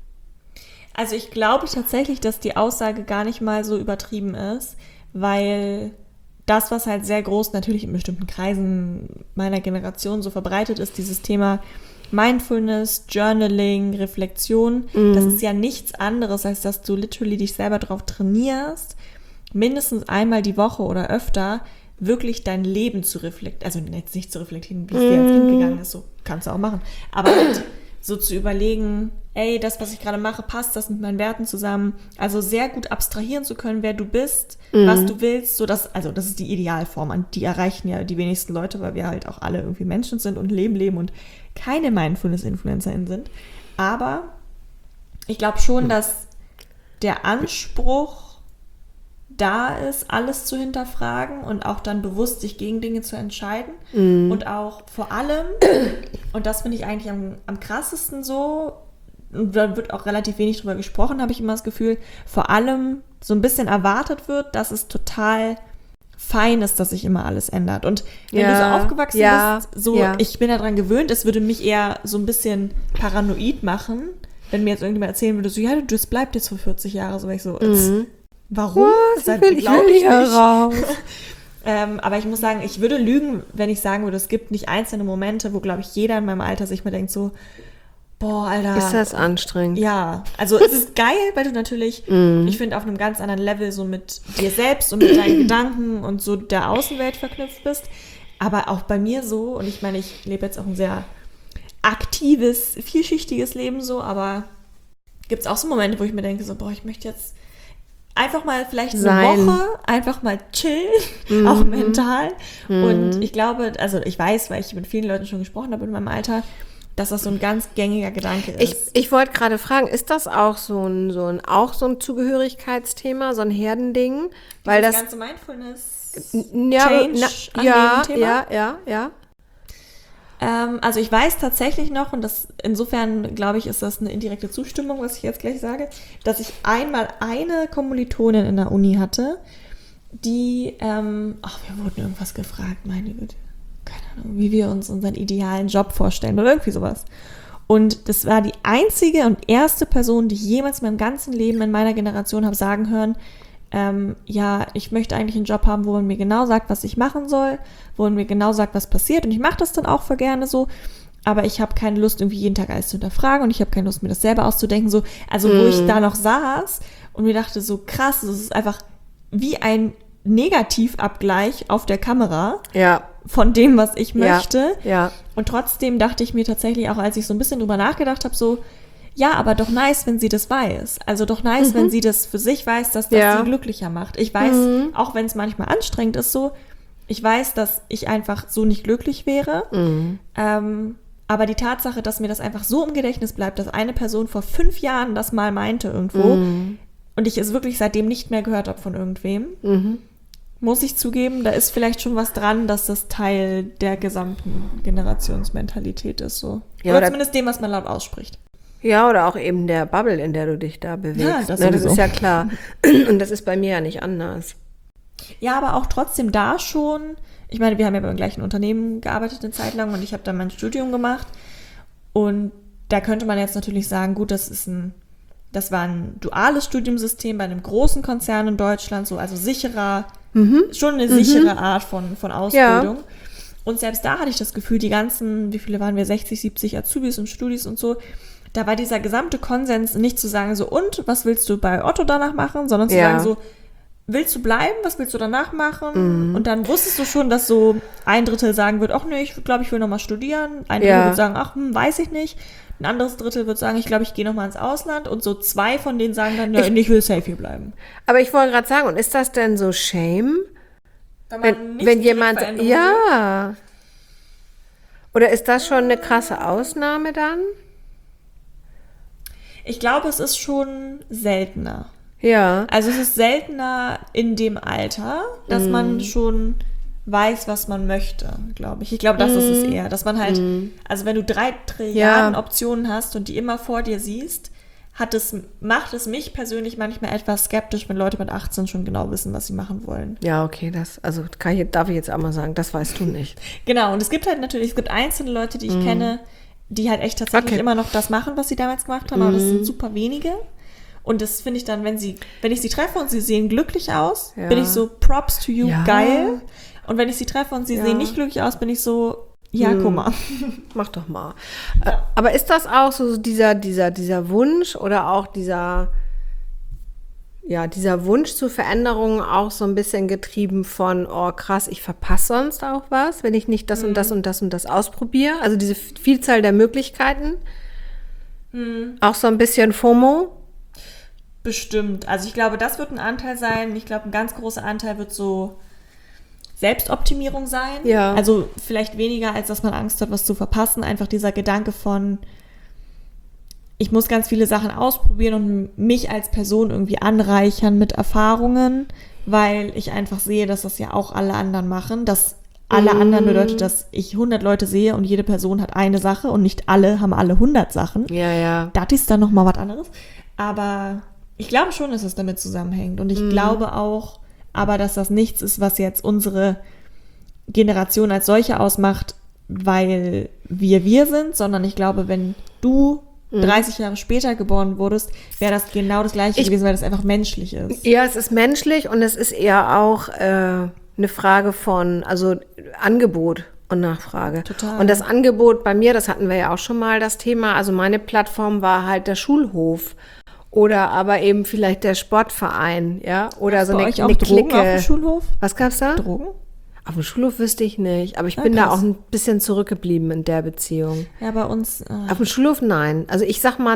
Also ich glaube tatsächlich, dass die Aussage gar nicht mal so übertrieben ist, weil das, was halt sehr groß natürlich in bestimmten Kreisen meiner Generation so verbreitet ist, dieses Thema Mindfulness, Journaling, Reflexion, mhm. das ist ja nichts anderes, als dass du literally dich selber drauf trainierst, mindestens einmal die Woche oder öfter wirklich dein Leben zu reflektieren, also jetzt nicht zu reflektieren, wie es dir als Kind gegangen ist, so kannst du auch machen, aber halt so zu überlegen, ey, das, was ich gerade mache, passt das mit meinen Werten zusammen, also sehr gut abstrahieren zu können, wer du bist, mhm. was du willst, so dass, also das ist die Idealform, an die erreichen ja die wenigsten Leute, weil wir halt auch alle irgendwie Menschen sind und Leben leben und keine Mindfulness-InfluencerInnen sind, aber ich glaube schon, mhm. dass der Anspruch da ist, alles zu hinterfragen und auch dann bewusst sich gegen Dinge zu entscheiden mm. und auch vor allem, und das finde ich eigentlich am, am krassesten so, und da wird auch relativ wenig drüber gesprochen, habe ich immer das Gefühl, vor allem so ein bisschen erwartet wird, dass es total fein ist, dass sich immer alles ändert. Und wenn ja, du so aufgewachsen ja, bist, so, ja. ich bin daran gewöhnt, es würde mich eher so ein bisschen paranoid machen, wenn mir jetzt irgendjemand erzählen würde, so, ja, das bleibt jetzt für vierzig Jahre, so, weil ich so, mm. Warum? Was? Ich will, ich will hier raus. ähm, aber ich muss sagen, ich würde lügen, wenn ich sagen würde, es gibt nicht einzelne Momente, wo, glaube ich, jeder in meinem Alter sich mal denkt so, boah, Alter. Ist das anstrengend? Ja, also es ist geil, weil du natürlich, mm. ich finde, auf einem ganz anderen Level so mit dir selbst und mit deinen Gedanken und so der Außenwelt verknüpft bist. Aber auch bei mir so, und ich meine, ich lebe jetzt auch ein sehr aktives, vielschichtiges Leben so, aber gibt es auch so Momente, wo ich mir denke so, boah, ich möchte jetzt einfach mal vielleicht eine Sein. Woche, einfach mal chillen, Mhm. auch mental. Mhm. Und ich glaube, also ich weiß, weil ich mit vielen Leuten schon gesprochen habe in meinem Alter, dass das so ein ganz gängiger Gedanke ist. Ich, ich wollte gerade fragen, ist das auch so ein, so ein, auch so ein Zugehörigkeitsthema, so ein Herdending? Weil das das ganze Mindfulness ja, Change na, ja, Thema. ja, ja, ja. Ähm, also ich weiß tatsächlich noch, und das insofern, glaube ich, ist das eine indirekte Zustimmung, was ich jetzt gleich sage, dass ich einmal eine Kommilitonin in der Uni hatte, die, ähm, ach, wir wurden irgendwas gefragt, meine Güte, keine Ahnung, wie wir uns unseren idealen Job vorstellen oder irgendwie sowas. Und das war die einzige und erste Person, die ich jemals in meinem ganzen Leben in meiner Generation habe sagen hören, ähm, ja, ich möchte eigentlich einen Job haben, wo man mir genau sagt, was ich machen soll, wo man mir genau sagt, was passiert. Und ich mache das dann auch voll gerne so, aber ich habe keine Lust, irgendwie jeden Tag alles zu hinterfragen und ich habe keine Lust, mir das selber auszudenken. So, also wo Mhm. ich da noch saß und mir dachte, so krass, das ist einfach wie ein Negativabgleich auf der Kamera Ja, von dem, was ich möchte. ja, ja. Und trotzdem dachte ich mir tatsächlich auch, als ich so ein bisschen drüber nachgedacht habe, so, ja, aber doch nice, wenn sie das weiß. Also doch nice, Mhm. wenn sie das für sich weiß, dass das Ja. sie glücklicher macht. Ich weiß, Mhm. auch wenn es manchmal anstrengend ist so, ich weiß, dass ich einfach so nicht glücklich wäre. Mhm. Ähm, aber die Tatsache, dass mir das einfach so im Gedächtnis bleibt, dass eine Person vor fünf Jahren das mal meinte irgendwo Mhm. und ich es wirklich seitdem nicht mehr gehört habe von irgendwem, Mhm. muss ich zugeben, da ist vielleicht schon was dran, dass das Teil der gesamten Generationsmentalität ist. So. Ja, oder oder- zumindest dem, was man laut ausspricht. Ja, oder auch eben der Bubble, in der du dich da bewegst. Ja, das Ne, das sowieso. ist ja klar. Und das ist bei mir ja nicht anders. Ja, aber auch trotzdem da schon, ich meine, wir haben ja beim gleichen Unternehmen gearbeitet eine Zeit lang und ich habe dann mein Studium gemacht und da könnte man jetzt natürlich sagen, gut, das ist ein, das war ein duales Studiumsystem bei einem großen Konzern in Deutschland, so also sicherer, schon eine sichere Art von, von Ausbildung. Und selbst da hatte ich das Gefühl, die ganzen, wie viele waren wir, sechzig, siebzig Azubis und Studis und so, da war dieser gesamte Konsens nicht zu sagen so, und, was willst du bei Otto danach machen, sondern zu Ja. sagen so, willst du bleiben, was willst du danach machen? Und dann wusstest du schon, dass so ein Drittel sagen wird, ach nee, ich glaube, ich will nochmal studieren. Ein Drittel Ja. wird sagen, ach, hm, weiß ich nicht. Ein anderes Drittel wird sagen, ich glaube, ich gehe nochmal ins Ausland. Und so zwei von denen sagen dann, ja, Ich- ich will safe hier bleiben. Aber ich wollte gerade sagen, und ist das denn so Shame? Wenn, Wenn, wenn jemand, Veränderung will. ja. Oder ist das schon eine krasse Ausnahme dann? Ich glaube, es ist schon seltener. Ja. Also es ist seltener in dem Alter, dass Mhm. man schon weiß, was man möchte, glaube ich. Ich glaube, das ist es Mhm. eher, dass man halt, also wenn du drei Trilliarden Ja. Optionen hast und die immer vor dir siehst, hat es, macht es mich persönlich manchmal etwas skeptisch, wenn Leute mit achtzehn schon genau wissen, was sie machen wollen. Ja, okay, das, also kann ich, darf ich jetzt auch mal sagen, das weißt du nicht. Genau, und es gibt halt natürlich, es gibt einzelne Leute, die ich kenne, die halt echt tatsächlich Okay. immer noch das machen, was sie damals gemacht haben, aber das sind super wenige. Und das finde ich dann, wenn sie, wenn ich sie treffe und sie sehen glücklich aus, Ja. bin ich so, Props to you, Ja. geil. Und wenn ich sie treffe und sie Ja. sehen nicht glücklich aus, bin ich so, ja, guck mal. Mach doch mal. Äh, Aber ist das auch so dieser, dieser, dieser Wunsch oder auch dieser, ja, dieser Wunsch zur Veränderung auch so ein bisschen getrieben von, oh krass, ich verpasse sonst auch was, wenn ich nicht das und das und das und das ausprobiere? Also diese Vielzahl der Möglichkeiten. Auch so ein bisschen FOMO. Bestimmt. Also ich glaube, das wird ein Anteil sein. Ich glaube, ein ganz großer Anteil wird so Selbstoptimierung sein. Ja. Also vielleicht weniger, als dass man Angst hat, was zu verpassen. Einfach dieser Gedanke von, ich muss ganz viele Sachen ausprobieren und mich als Person irgendwie anreichern mit Erfahrungen, weil ich einfach sehe, dass das ja auch alle anderen machen. Dass alle anderen bedeutet, dass ich hundert Leute sehe und jede Person hat eine Sache und nicht alle haben alle hundert Sachen. Ja, ja. Das ist dann nochmal was anderes. Aber ich glaube schon, dass es damit zusammenhängt. Und ich glaube auch, aber dass das nichts ist, was jetzt unsere Generation als solche ausmacht, weil wir wir sind, sondern ich glaube, wenn du dreißig Jahre später geboren wurdest, wäre das genau das Gleiche Ich- gewesen, weil das einfach menschlich ist. Ja, es ist menschlich und es ist eher auch äh, eine Frage von, also Angebot und Nachfrage. Total. Und das Angebot bei mir, das hatten wir ja auch schon mal das Thema, also meine Plattform war halt der Schulhof oder aber eben vielleicht der Sportverein, ja, oder so Bei eine, euch auch eine Drogen Clique. auf dem Schulhof? Was gab's da? Drogen? Auf dem Schulhof wüsste ich nicht, aber ich Ah, bin da krass. auch ein bisschen zurückgeblieben in der Beziehung. Ja, bei uns. Äh, Auf dem Schulhof nein. Also ich sag mal,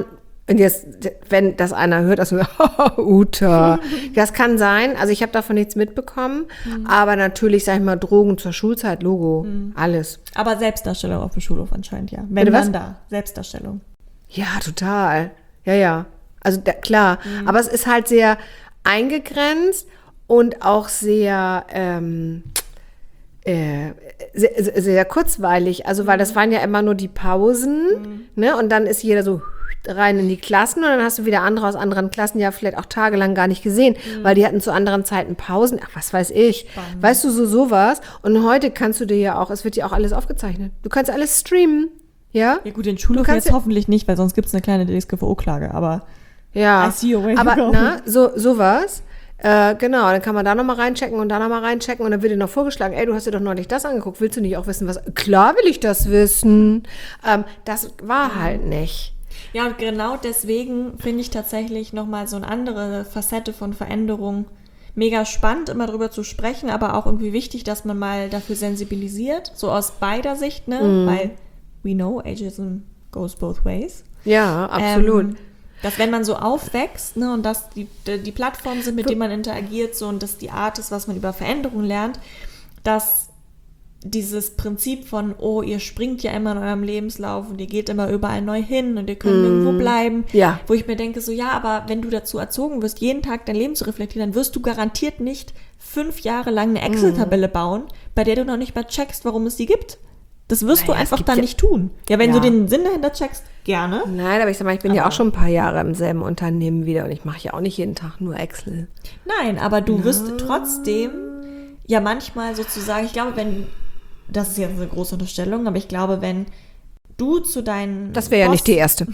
Und jetzt, wenn das einer hört, also Uta, das kann sein. Also ich habe davon nichts mitbekommen. Mhm. Aber natürlich, sag ich mal, Drogen zur Schulzeit, Logo, mhm. alles. Aber Selbstdarstellung auf dem Schulhof anscheinend, ja. Wenn Bitte was? dann da, Selbstdarstellung. Ja, total. Ja, ja. Also da, klar. Mhm. Aber es ist halt sehr eingegrenzt und auch sehr, ähm, äh, sehr, sehr kurzweilig. Also, weil das waren ja immer nur die Pausen, mhm. ne? Und dann ist jeder so rein in die Klassen und dann hast du wieder andere aus anderen Klassen ja vielleicht auch tagelang gar nicht gesehen, mhm. weil die hatten zu anderen Zeiten Pausen. Ach, was weiß ich. Spannend. Weißt du, so sowas. Und heute kannst du dir ja auch, es wird ja auch alles aufgezeichnet. Du kannst alles streamen. Ja? Ja gut, in Schulhof jetzt ja hoffentlich nicht, weil sonst gibt es eine kleine D S G V O-Klage, aber ja, I see your way aber to go. na, so, sowas. Äh, genau, dann kann man da nochmal reinchecken und da nochmal reinchecken und dann wird dir noch vorgeschlagen, ey, du hast dir doch neulich das angeguckt, willst du nicht auch wissen, was? Klar will ich das wissen. Ähm, das war mhm. halt nicht. Ja, und genau deswegen finde ich tatsächlich nochmal so eine andere Facette von Veränderung mega spannend, immer drüber zu sprechen, aber auch irgendwie wichtig, dass man mal dafür sensibilisiert, so aus beider Sicht, ne? Mhm. Weil we know, ageism goes both ways. Ja, absolut. Ähm, dass wenn man so aufwächst, ne, und dass die, die Plattformen sind, mit denen man interagiert, so, und das die Art ist, was man über Veränderung lernt, dass dieses Prinzip von, oh, ihr springt ja immer in eurem Lebenslauf und ihr geht immer überall neu hin und ihr könnt mm. irgendwo bleiben, ja. wo ich mir denke, so ja, aber wenn du dazu erzogen wirst, jeden Tag dein Leben zu reflektieren, dann wirst du garantiert nicht fünf Jahre lang eine Excel-Tabelle mm. bauen, bei der du noch nicht mal checkst, warum es die gibt. Das wirst naja, du einfach dann ja, nicht tun. Ja, wenn ja. du den Sinn dahinter checkst, gerne. Nein, aber ich sag mal, ich bin aber ja auch schon ein paar Jahre im selben Unternehmen wieder und ich mache ja auch nicht jeden Tag nur Excel. Nein, aber du no. wirst trotzdem ja manchmal sozusagen, ich glaube, wenn, das ist jetzt eine große Unterstellung, aber ich glaube, wenn du zu deinen Das wäre ja nicht die erste.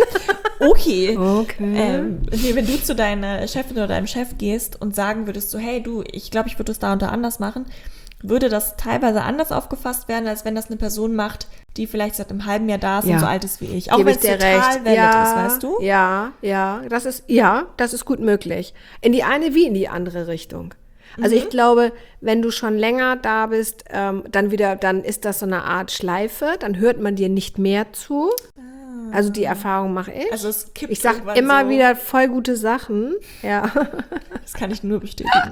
Okay. okay. Ähm, nee, wenn du zu deiner Chefin oder deinem Chef gehst und sagen würdest so, hey, du, ich glaube, ich würde das da und da anders machen, würde das teilweise anders aufgefasst werden, als wenn das eine Person macht, die vielleicht seit einem halben Jahr da ist ja. und so alt ist wie ich. Auch wenn es total valid ja, ist, weißt du? Ja, ja, das ist, ja, das ist gut möglich. In die eine wie in die andere Richtung. Also mhm. ich glaube, wenn du schon länger da bist, ähm, dann wieder, dann ist das so eine Art Schleife, dann hört man dir nicht mehr zu. Ah. Also die Erfahrung mache ich. Also es kippt ich sag immer so. wieder voll gute Sachen. Ja. Das kann ich nur bestätigen.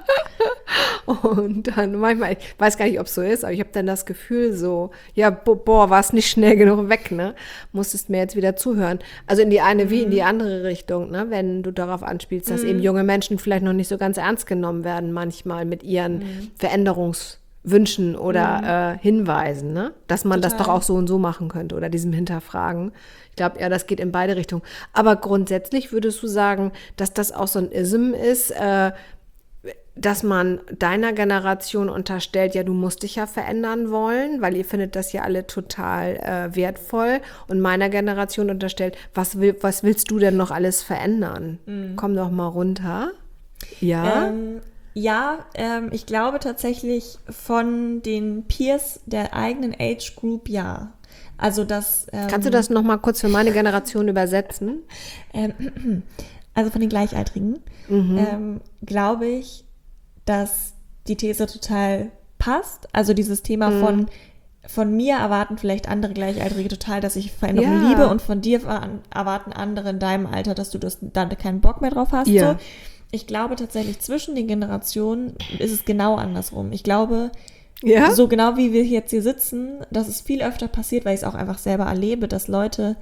Und dann manchmal, ich weiß gar nicht, ob es so ist, aber ich habe dann das Gefühl so, ja, bo- boah, war es nicht schnell genug weg, ne? Musstest mir jetzt wieder zuhören. Also in die eine mhm. wie in die andere Richtung, ne? Wenn du darauf anspielst, dass mhm. eben junge Menschen vielleicht noch nicht so ganz ernst genommen werden manchmal mit ihren mhm. Veränderungswünschen oder mhm. äh, Hinweisen, ne? Dass man Total. das doch auch so und so machen könnte oder diesem Hinterfragen. Ich glaube, ja, das geht in beide Richtungen. Aber grundsätzlich würdest du sagen, dass das auch so ein Ism ist, äh, dass man deiner Generation unterstellt, ja, du musst dich ja verändern wollen, weil ihr findet das ja alle total äh, wertvoll. Und meiner Generation unterstellt, was, will, was willst du denn noch alles verändern? Mhm. Komm doch mal runter. Ja. Ähm, ja, ähm, ich glaube tatsächlich von den Peers der eigenen Age Group, ja. Also das. Ähm, Kannst du das noch mal kurz für meine Generation übersetzen? Ähm, also von den Gleichaltrigen mhm. ähm, glaube ich, dass die These total passt. Also dieses Thema mhm. von von mir erwarten vielleicht andere Gleichaltrige total, dass ich Veränderung ja. liebe und von dir erwarten andere in deinem Alter, dass du das da keinen Bock mehr drauf hast. Ja. So. Ich glaube tatsächlich, zwischen den Generationen ist es genau andersrum. Ich glaube, ja? so genau wie wir jetzt hier sitzen, dass es viel öfter passiert, weil ich es auch einfach selber erlebe, dass Leute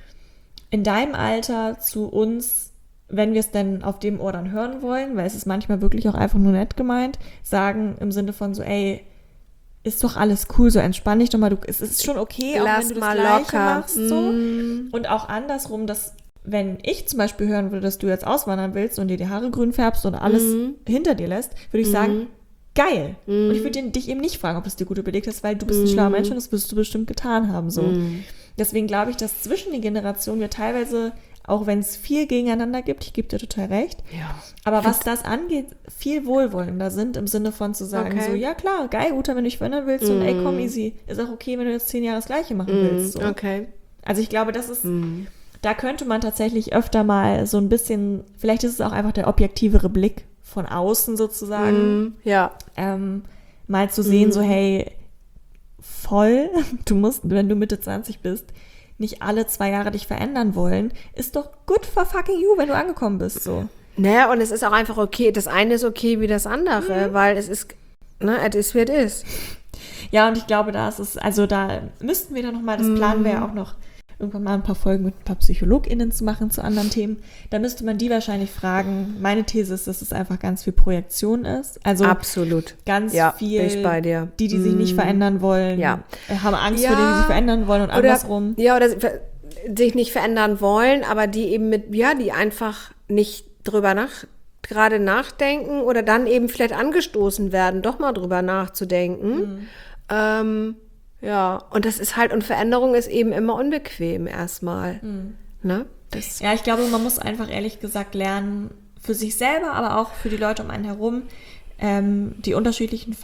in deinem Alter zu uns, wenn wir es denn auf dem Ohr dann hören wollen, weil es ist manchmal wirklich auch einfach nur nett gemeint, sagen im Sinne von so, ey, ist doch alles cool, so entspann dich doch mal, du, es ist schon okay, auch Lass wenn du mal das Gleiche locker. machst. So. Mm. Und auch andersrum, dass wenn ich zum Beispiel hören würde, dass du jetzt auswandern willst und dir die Haare grün färbst und alles mm. hinter dir lässt, würde ich mm. sagen, geil. Mm. Und ich würde dich eben nicht fragen, ob es dir gut überlegt hast, weil du bist mm. ein schlauer Mensch und das wirst du bestimmt getan haben. So. Mm. Deswegen glaube ich, dass zwischen den Generationen wir teilweise, auch wenn es viel gegeneinander gibt, ich gebe dir total recht, ja. aber was das angeht, viel wohlwollender sind, im Sinne von zu sagen, okay. so, ja klar, geil, Uta, wenn du dich verändern willst mm. und ey, komm, easy, ist auch okay, wenn du jetzt zehn Jahre das Gleiche machen mm. willst. So. Okay. Also ich glaube, das ist, mm. da könnte man tatsächlich öfter mal so ein bisschen, vielleicht ist es auch einfach der objektivere Blick von außen sozusagen, mm. ja. ähm, mal zu sehen, mm. so hey, voll, du musst, wenn du Mitte zwanzig bist, nicht alle zwei Jahre dich verändern wollen, ist doch good for fucking you, wenn du angekommen bist, so. Naja, und es ist auch einfach okay. Das eine ist okay wie das andere, mhm. weil es ist, ne, it is wie it is. Ja, und ich glaube, da ist es, also da müssten wir dann nochmal, das planen wir ja auch noch, irgendwann mal ein paar Folgen mit ein paar PsychologInnen zu machen zu anderen Themen. Da müsste man die wahrscheinlich fragen. Meine These ist, dass es einfach ganz viel Projektion ist. Also absolut. Ganz ja, viel, bin ich bei dir. Die, die sich nicht verändern wollen, ja. haben Angst ja. vor denen, die sich verändern wollen und oder, andersrum. Ja, oder sich nicht verändern wollen, aber die eben mit, ja, die einfach nicht drüber nach, gerade nachdenken oder dann eben vielleicht angestoßen werden, doch mal drüber nachzudenken. Mhm. Ähm, Ja, und das ist halt, und Veränderung ist eben immer unbequem erstmal. Mhm. Ne? Das ja, ich glaube, man muss einfach ehrlich gesagt lernen, für sich selber, aber auch für die Leute um einen herum, ähm, die unterschiedlichen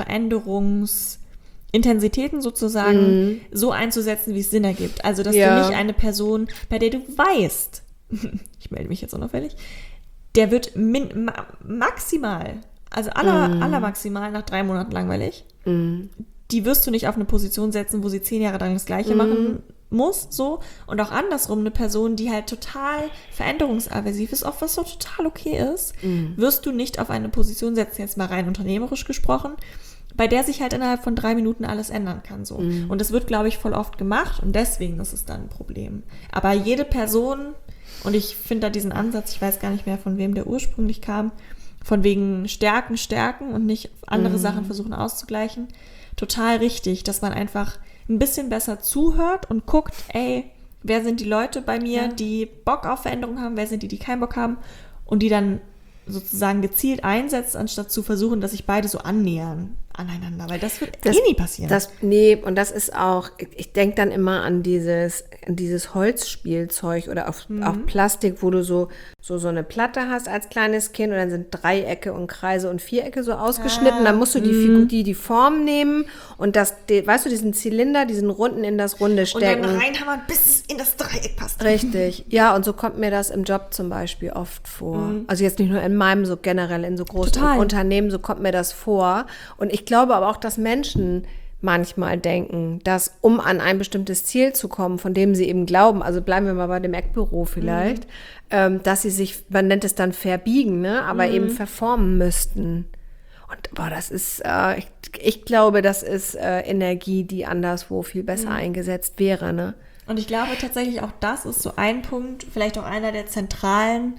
Veränderungsintensitäten sozusagen mhm. so einzusetzen, wie es Sinn ergibt. Also, dass ja. du nicht eine Person, bei der du weißt, ich melde mich jetzt unauffällig, der wird min- ma- maximal, also aller, mhm. aller maximal nach drei Monaten langweilig. Mhm. Die wirst du nicht auf eine Position setzen, wo sie zehn Jahre lang das Gleiche mhm. machen muss, so. Und auch andersrum, eine Person, die halt total veränderungsaversiv ist, auch was so total okay ist, mhm. wirst du nicht auf eine Position setzen, jetzt mal rein unternehmerisch gesprochen, bei der sich halt innerhalb von drei Minuten alles ändern kann, so. Mhm. Und das wird, glaube ich, voll oft gemacht und deswegen ist es dann ein Problem. Aber jede Person, und ich finde da diesen Ansatz, ich weiß gar nicht mehr, von wem der ursprünglich kam, von wegen Stärken, Stärken und nicht andere mhm. Sachen versuchen auszugleichen, total richtig, dass man einfach ein bisschen besser zuhört und guckt, ey, wer sind die Leute bei mir, ja. die Bock auf Veränderung haben, wer sind die, die keinen Bock haben und die dann sozusagen gezielt einsetzt, anstatt zu versuchen, dass sich beide so annähern aneinander, weil das wird das, eh nie passieren. Das, nee, und das ist auch, ich denke dann immer an dieses, an dieses Holzspielzeug oder auf, mhm. auf Plastik, wo du so, so, so eine Platte hast als kleines Kind und dann sind Dreiecke und Kreise und Vierecke so ausgeschnitten, ah, dann musst du die, Figur, die, die Form nehmen und das, die, weißt du, diesen Zylinder, diesen Runden in das Runde stecken. Und dann reinhammern, bis es in das Dreieck passt. Richtig, ja, und so kommt mir das im Job zum Beispiel oft vor. Mhm. Also jetzt nicht nur in meinem, so generell in so großen Total. Unternehmen, so kommt mir das vor. Und ich glaube aber auch, dass Menschen manchmal denken, dass um an ein bestimmtes Ziel zu kommen, von dem sie eben glauben, also bleiben wir mal bei dem Eckbüro vielleicht, mhm. ähm, dass sie sich, man nennt es dann verbiegen, ne, aber mhm. eben verformen müssten. Und boah, das ist, äh, ich, ich glaube, das ist äh, Energie, die anderswo viel besser mhm. eingesetzt wäre, ne? Und ich glaube tatsächlich auch, das ist so ein Punkt, vielleicht auch einer der zentralen,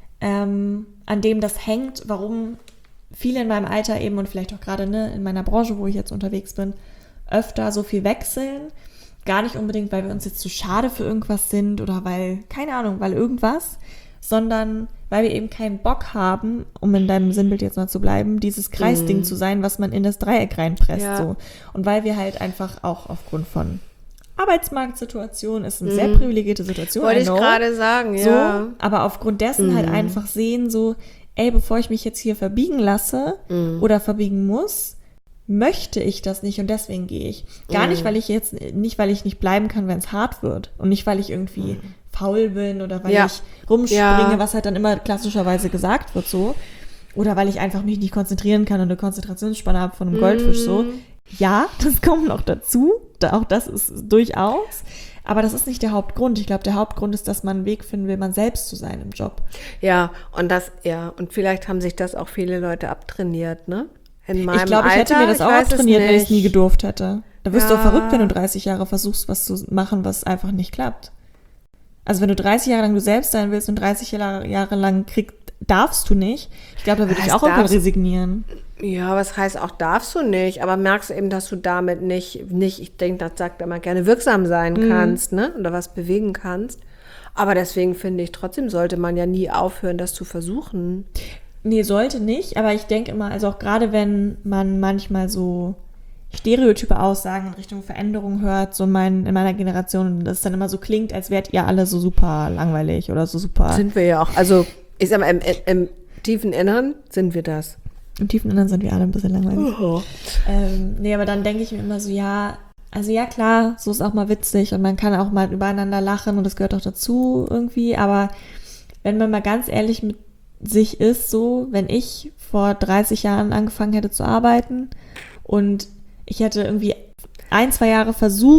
ähm, an dem das hängt, warum viele in meinem Alter eben und vielleicht auch gerade ne, in meiner Branche, wo ich jetzt unterwegs bin, öfter so viel wechseln. Gar nicht unbedingt, weil wir uns jetzt zu schade für irgendwas sind oder weil, keine Ahnung, weil irgendwas, sondern weil wir eben keinen Bock haben, um in deinem Sinnbild jetzt mal zu bleiben, dieses Kreisding mm. zu sein, was man in das Dreieck reinpresst. Ja. So. Und weil wir halt einfach auch aufgrund von Arbeitsmarktsituation, ist eine mm. sehr privilegierte Situation. Wollte ich gerade sagen, so, ja. Aber aufgrund dessen mm. halt einfach sehen, so, ey, bevor ich mich jetzt hier verbiegen lasse mm. oder verbiegen muss, möchte ich das nicht und deswegen gehe ich. Gar mm. nicht, weil ich jetzt, nicht, weil ich nicht bleiben kann, wenn es hart wird und nicht, weil ich irgendwie mm. faul bin oder weil ja. ich rumspringe, ja. was halt dann immer klassischerweise gesagt wird so. Oder weil ich einfach mich nicht konzentrieren kann und eine Konzentrationsspanne habe von einem mm. Goldfisch so. Ja, das kommt noch dazu. Auch das ist durchaus. Aber das ist nicht der Hauptgrund. Ich glaube, der Hauptgrund ist, dass man einen Weg finden will, man selbst zu sein im Job. Ja, und das, ja, und vielleicht haben sich das auch viele Leute abtrainiert, ne? In meinem ich glaube, ich Alter, hätte mir das auch abtrainiert, wenn ich es nie gedurft hätte. Da wirst ja. du auch verrückt, wenn du dreißig Jahre versuchst, was zu machen, was einfach nicht klappt. Also wenn du dreißig Jahre lang du selbst sein willst und dreißig Jahre, Jahre lang kriegst, darfst du nicht. Ich glaube, da würde ich auch irgendwann resignieren. Ja, was heißt auch darfst du nicht, aber merkst eben, dass du damit nicht, nicht ich denke, das sagt er mal gerne, wirksam sein mhm. kannst, ne? Oder was bewegen kannst. Aber deswegen finde ich, trotzdem sollte man ja nie aufhören, das zu versuchen. Nee, sollte nicht, aber ich denke immer, also auch gerade wenn man manchmal so stereotype Aussagen in Richtung Veränderung hört, so mein, in meiner Generation, dass es dann immer so klingt, als wärt ihr alle so super langweilig oder so super. Sind wir ja auch, also ich sag mal, im, im tiefen Innern sind wir das. Im tiefen Innern sind wir alle ein bisschen langweilig. Oh. Ähm, nee, aber dann denke ich mir immer so, ja, also ja klar, so ist auch mal witzig und man kann auch mal übereinander lachen und das gehört auch dazu irgendwie, aber wenn man mal ganz ehrlich mit sich ist, so, wenn ich vor dreißig Jahren angefangen hätte zu arbeiten und ich hätte irgendwie ein, zwei Jahre versucht,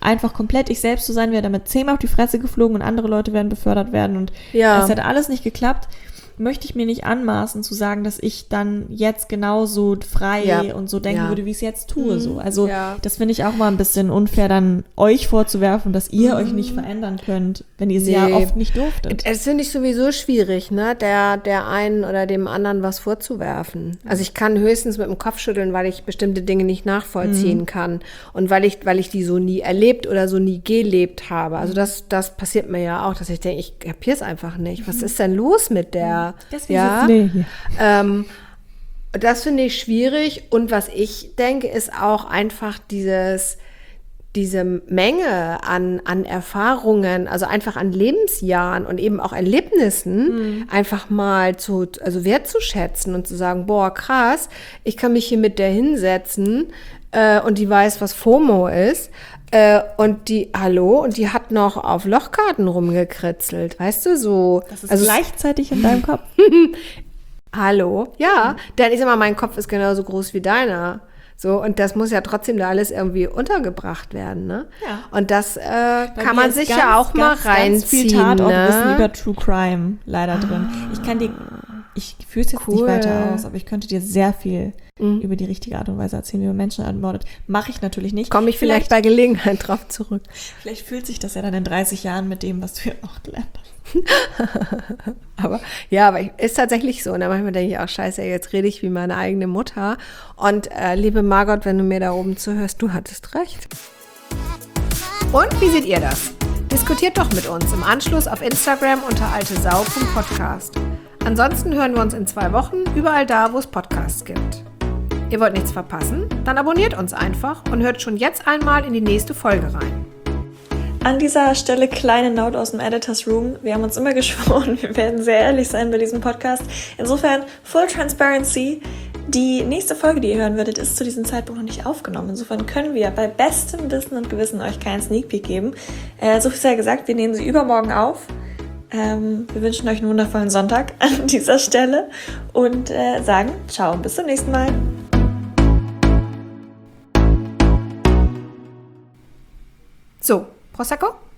einfach komplett ich selbst zu sein, wäre damit zehnmal auf die Fresse geflogen und andere Leute werden befördert werden und Ja. es hätte alles nicht geklappt. Möchte ich mir nicht anmaßen zu sagen, dass ich dann jetzt genauso frei Ja. und so denken Ja. würde, wie ich es jetzt tue. So. Also Ja. das finde ich auch mal ein bisschen unfair, dann euch vorzuwerfen, dass ihr euch nicht verändern könnt, wenn ihr es ja Nee. oft nicht durftet. Es finde ich sowieso schwierig, ne, der, der einen oder dem anderen was vorzuwerfen. Also ich kann höchstens mit dem Kopf schütteln, weil ich bestimmte Dinge nicht nachvollziehen Mhm. kann und weil ich, weil ich die so nie erlebt oder so nie gelebt habe. Also das, das passiert mir ja auch, dass ich denke, ich kapiere es einfach nicht. Was ist denn los mit der? Deswegen Ja, sitzen wir hier. ähm, das finde ich schwierig. Und was ich denke, ist auch einfach dieses, diese Menge an, an Erfahrungen, also einfach an Lebensjahren und eben auch Erlebnissen, einfach mal zu, also wertzuschätzen und zu sagen, boah, krass, ich kann mich hier mit der hinsetzen äh, und die weiß, was FOMO ist. Äh, und die, hallo, und die hat noch auf Lochkarten rumgekritzelt, weißt du, so. Das ist also gleichzeitig in deinem Kopf. Hallo? Ja, denn ich sag mal, mein Kopf ist genauso groß wie deiner. So, und das muss ja trotzdem da alles irgendwie untergebracht werden, ne? Ja. Und das äh, Bei kann mir man ist sich ganz, ja auch mal ganz, reinziehen, ganz viel Tatortwissen ne? über True Crime leider drin. Ich kann dir, ich führe es jetzt nicht Cool. weiter aus, aber ich könnte dir sehr viel über die richtige Art und Weise erzählen, wie man Menschen ermordet. Mache ich natürlich nicht. Komme ich vielleicht, bei Gelegenheit drauf zurück. Vielleicht fühlt sich das ja dann in dreißig Jahren mit dem, was du ja auch gelernt hast. Aber ja, aber ist tatsächlich so. Und dann manchmal denke ich auch, scheiße, jetzt rede ich wie meine eigene Mutter. Und äh, liebe Margot, wenn du mir da oben zuhörst, du hattest recht. Und wie seht ihr das? Diskutiert doch mit uns im Anschluss auf Instagram unter altesau punkt podcast. Ansonsten hören wir uns in zwei Wochen überall da, wo es Podcasts gibt. Ihr wollt nichts verpassen? Dann abonniert uns einfach und hört schon jetzt einmal in die nächste Folge rein. An dieser Stelle kleine Note aus dem Editors Room. Wir haben uns immer geschworen, wir werden sehr ehrlich sein bei diesem Podcast. Insofern, Full Transparency. Die nächste Folge, die ihr hören würdet, ist zu diesem Zeitpunkt noch nicht aufgenommen. Insofern können wir bei bestem Wissen und Gewissen euch keinen Sneak Peek geben. Äh, so viel sei gesagt, wir nehmen sie übermorgen auf. Ähm, wir wünschen euch einen wundervollen Sonntag an dieser Stelle und äh, sagen ciao und bis zum nächsten Mal. So, Prosecco?